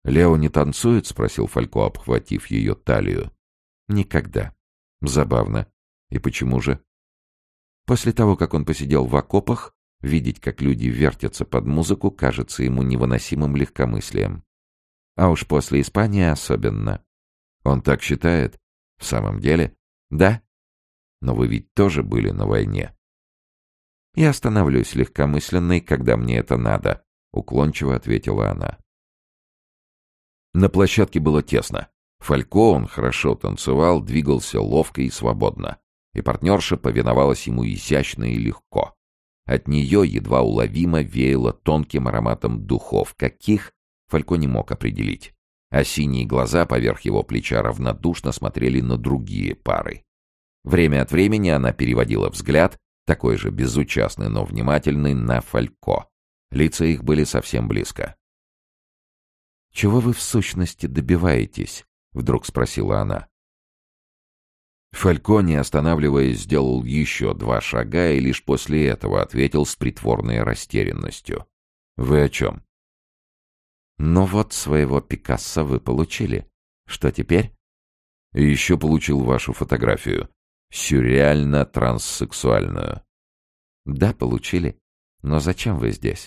«Лео не танцует?» — спросил Фалько, обхватив ее талию. «Никогда». «Забавно. И почему же?» После того, как он посидел в окопах, видеть, как люди вертятся под музыку, кажется ему невыносимым легкомыслием. А уж после Испании особенно. Он так считает? В самом деле? Да. Но вы ведь тоже были на войне. Я становлюсь легкомысленной, когда мне это надо, уклончиво ответила она. На площадке было тесно. Фалько, он хорошо танцевал, двигался ловко и свободно. И партнерша повиновалась ему изящно и легко. От нее едва уловимо веяло тонким ароматом духов, каких Фалько не мог определить. А синие глаза поверх его плеча равнодушно смотрели на другие пары. Время от времени она переводила взгляд, такой же безучастный, но внимательный, на Фалько. Лица их были совсем близко. «Чего вы в сущности добиваетесь?» — вдруг спросила она. Фалько, не останавливаясь, сделал еще 2 шага и лишь после этого ответил с притворной растерянностью. «Вы о чем?» «Ну вот, своего Пикассо вы получили. Что теперь?» «И еще получил вашу фотографию. Сюрреально-транссексуальную». «Да, получили. Но зачем вы здесь?»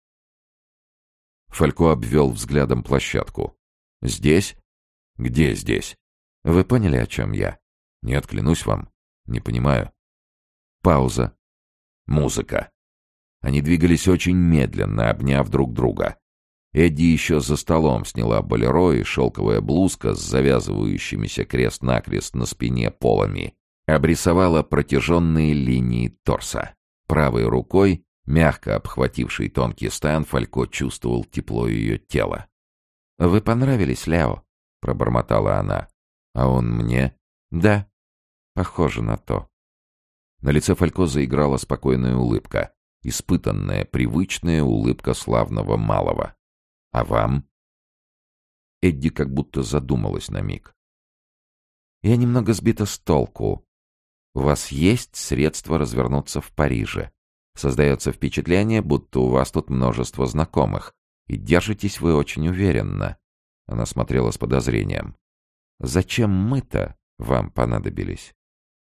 Фалько обвел взглядом площадку. «Здесь? Где здесь?» «Вы поняли, о чем я?» «Нет, клянусь вам. Не понимаю». Пауза. Музыка. Они двигались очень медленно, обняв друг друга. Эдди еще за столом сняла болеро, и шелковая блузка с завязывающимися крест-накрест на спине полами обрисовала протяженные линии торса. Правой рукой, мягко обхвативший тонкий стан, Фалько чувствовал тепло ее тела. «Вы понравились, Лео?» — пробормотала она. «А он мне?» «Да, похоже на то». На лице Фалько заиграла спокойная улыбка, испытанная, привычная улыбка славного малого. «А вам?» Эдди как будто задумалась на миг. «Я немного сбита с толку. У вас есть средства развернуться в Париже. Создается впечатление, будто у вас тут множество знакомых, и держитесь вы очень уверенно». Она смотрела с подозрением. «Зачем мы-то вам понадобились?»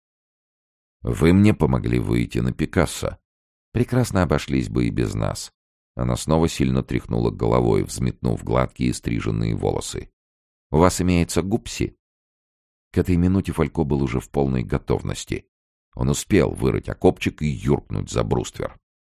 «Вы мне помогли выйти на Пикассо. Прекрасно обошлись бы и без нас». Она снова сильно тряхнула головой, взметнув гладкие стриженные волосы. «У вас имеется гупси?» К этой минуте Фалько был уже в полной готовности. Он успел вырыть окопчик и юркнуть за бруствер.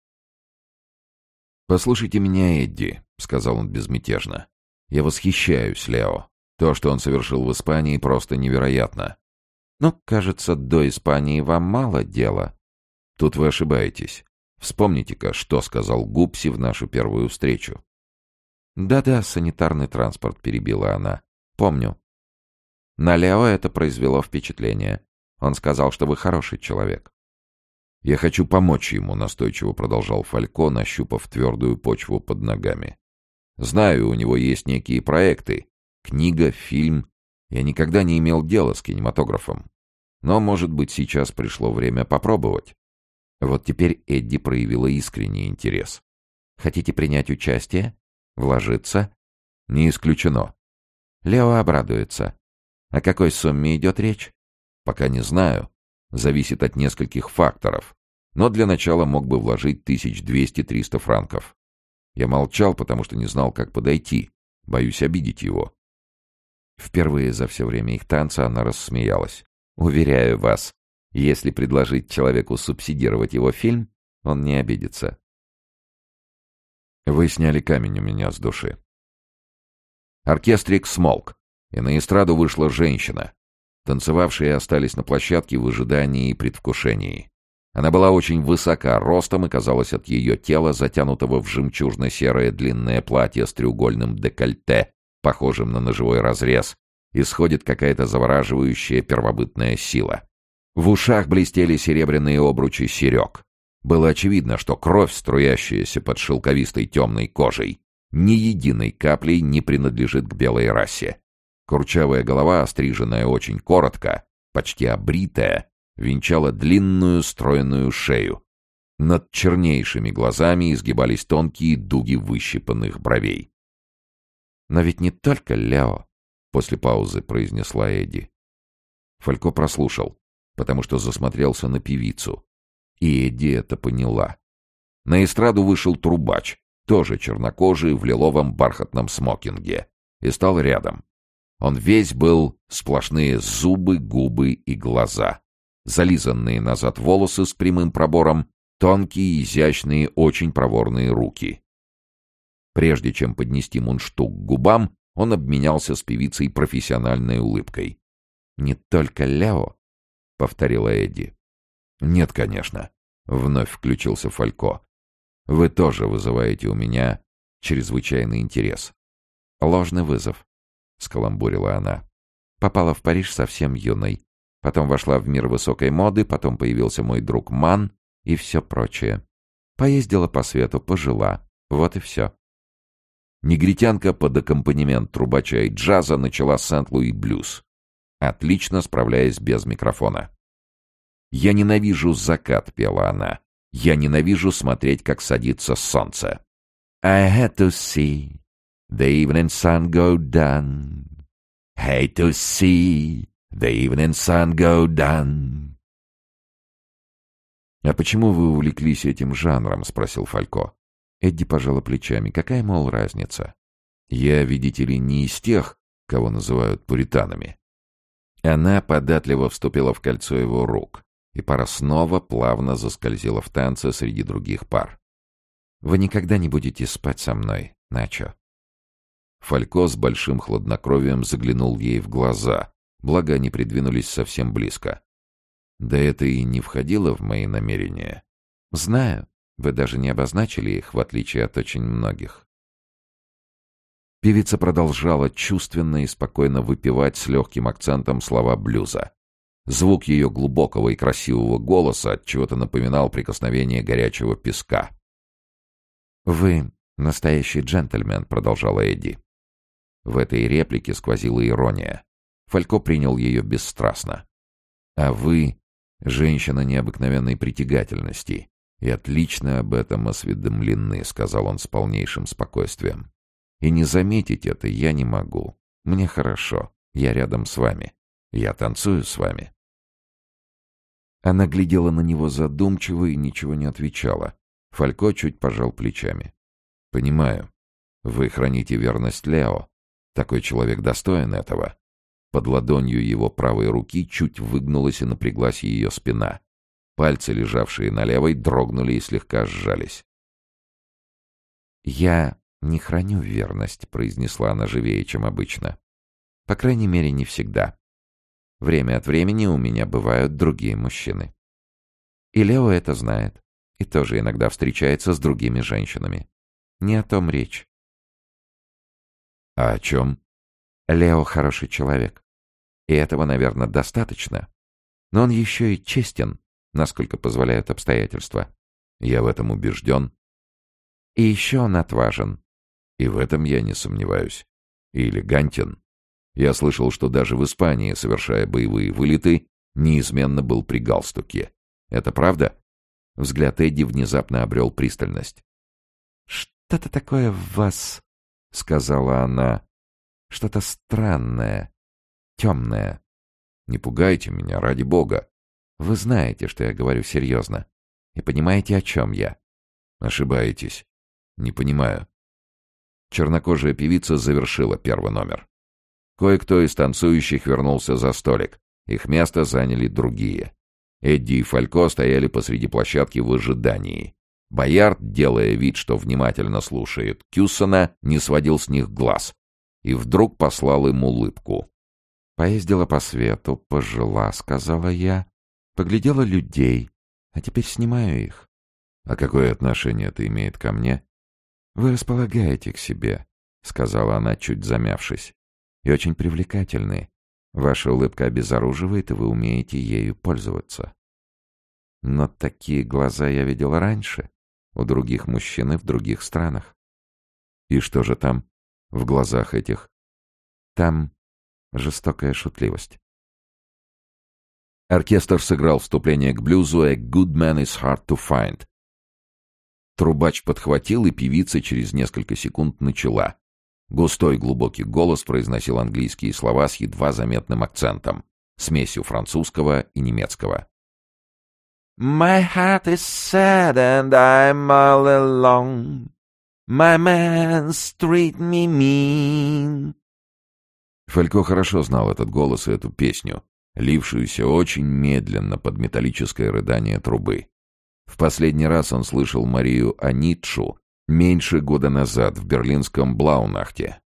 «Послушайте меня, Эдди», — сказал он безмятежно. «Я восхищаюсь Лео. То, что он совершил в Испании, просто невероятно». «Ну, кажется, до Испании вам мало дела». «Тут вы ошибаетесь. Вспомните-ка, что сказал Гупси в нашу первую встречу». «Да-да, санитарный транспорт», — перебила она. «Помню. На Лео это произвело впечатление. Он сказал, что вы хороший человек». «Я хочу помочь ему», — настойчиво продолжал Фалько, нащупав твердую почву под ногами. «Знаю, у него есть некие проекты. Книга, фильм. Я никогда не имел дела с кинематографом. Но, может быть, сейчас пришло время попробовать». Вот теперь Эдди проявила искренний интерес. «Хотите принять участие? Вложиться?» «Не исключено». Лео обрадуется. О какой сумме идет речь? «Пока не знаю. Зависит от нескольких факторов. Но для начала мог бы вложить 1200-300 франков». Я молчал, потому что не знал, как подойти. Боюсь обидеть его. Впервые за все время их танца она рассмеялась. «Уверяю вас, если предложить человеку субсидировать его фильм, он не обидится». «Вы сняли камень у меня с души». Оркестрик смолк, и на эстраду вышла женщина. Танцевавшие остались на площадке в ожидании и предвкушении. Она была очень высока ростом, и казалось, от ее тела, затянутого в жемчужно-серое длинное платье с треугольным декольте, похожим на ножевой разрез, исходит какая-то завораживающая первобытная сила. В ушах блестели серебряные обручи серег. Было очевидно, что кровь, струящаяся под шелковистой темной кожей, ни единой каплей не принадлежит к белой расе. Курчавая голова, остриженная очень коротко, почти обритая, венчала длинную стройную шею. Над чернейшими глазами изгибались тонкие дуги выщипанных бровей. «Но ведь не только Лео», — после паузы произнесла Эдди. Фалько прослушал, потому что засмотрелся на певицу. И Эдди это поняла. На эстраду вышел трубач, тоже чернокожий в лиловом бархатном смокинге, и стал рядом. Он весь был сплошные зубы, губы и глаза. Зализанные назад волосы с прямым пробором, тонкие, изящные, очень проворные руки. Прежде чем поднести мундштук к губам, он обменялся с певицей профессиональной улыбкой. «Не только Лео», — повторила Эдди. «Нет, конечно», — вновь включился Фалько. «Вы тоже вызываете у меня чрезвычайный интерес». «Ложный вызов», — скаламбурила она. «Попала в Париж совсем юной. Потом вошла в мир высокой моды, потом появился мой друг Ман и все прочее. Поездила по свету, пожила. Вот и все». Негритянка под аккомпанемент трубача и джаза начала Сент-Луи блюз, отлично справляясь без микрофона. «Я ненавижу закат», — пела она. «Я ненавижу смотреть, как садится солнце». I had to see the evening sun go down. Hate to see the evening sun go down. «А почему вы увлеклись этим жанром?» — спросил Фалько. Эдди пожала плечами. «Какая, мол, разница? Я, видите ли, не из тех, кого называют пуританами». Она податливо вступила в кольцо его рук, и пара снова плавно заскользила в танце среди других пар. «Вы никогда не будете спать со мной, Начо». Фалько с большим хладнокровием заглянул ей в глаза, благо они придвинулись совсем близко. «Да это и не входило в мои намерения». «Знаю, вы даже не обозначили их, в отличие от очень многих». Певица продолжала чувственно и спокойно выпевать с легким акцентом слова блюза. Звук ее глубокого и красивого голоса отчего-то напоминал прикосновение горячего песка. «Вы настоящий джентльмен», — продолжала Эдди. В этой реплике сквозила ирония. Фалько принял ее бесстрастно. «А вы — женщина необыкновенной притягательности, и отлично об этом осведомлены», — сказал он с полнейшим спокойствием. «И не заметить это я не могу. Мне хорошо. Я рядом с вами. Я танцую с вами». Она глядела на него задумчиво и ничего не отвечала. Фалько чуть пожал плечами. «Понимаю. Вы храните верность Лео. Такой человек достоин этого». Под ладонью его правой руки чуть выгнулась и напряглась ее спина. Пальцы, лежавшие на левой, дрогнули и слегка сжались. «Я не храню верность», — произнесла она живее, чем обычно. «По крайней мере, не всегда. Время от времени у меня бывают другие мужчины. И Лео это знает, и тоже иногда встречается с другими женщинами. Не о том речь». «А о чем?» «Лео хороший человек. И этого, наверное, достаточно. Но он еще и честен, насколько позволяют обстоятельства. Я в этом убежден. И еще он отважен. И в этом я не сомневаюсь. И элегантен. Я слышал, что даже в Испании, совершая боевые вылеты, неизменно был при галстуке. Это правда?» Взгляд Эдди внезапно обрел пристальность. «Что-то такое в вас», — сказала она. «Что-то странное, темное». «Не пугайте меня, ради бога». «Вы знаете, что я говорю серьезно. И понимаете, о чем я». «Ошибаетесь. Не понимаю». Чернокожая певица завершила первый номер. Кое-кто из танцующих вернулся за столик. Их место заняли другие. Эдди и Фалько стояли посреди площадки в ожидании. Боярд, делая вид, что внимательно слушает Кюссона, не сводил с них глаз. И вдруг послал им улыбку. «Поездила по свету, пожила», — сказала я. «Поглядела людей, а теперь снимаю их». «А какое отношение это имеет ко мне?» «Вы располагаете к себе», — сказала она, чуть замявшись. «И очень привлекательны. Ваша улыбка обезоруживает, и вы умеете ею пользоваться». Но такие глаза я видела раньше, у других мужчин и в других странах. «И что же там, в глазах этих?» «Там жестокая шутливость». Оркестр сыграл вступление к блюзу «A good man is hard to find». Трубач подхватил, и певица через несколько секунд начала. Густой глубокий голос произносил английские слова с едва заметным акцентом, смесью французского и немецкого. «My heart is sad and I'm all alone. My man treat me mean». Фалько хорошо знал этот голос и эту песню, лившуюся очень медленно под металлическое рыдание трубы. В последний раз он слышал Марию Аницшу меньше года назад в берлинском Блаунахте.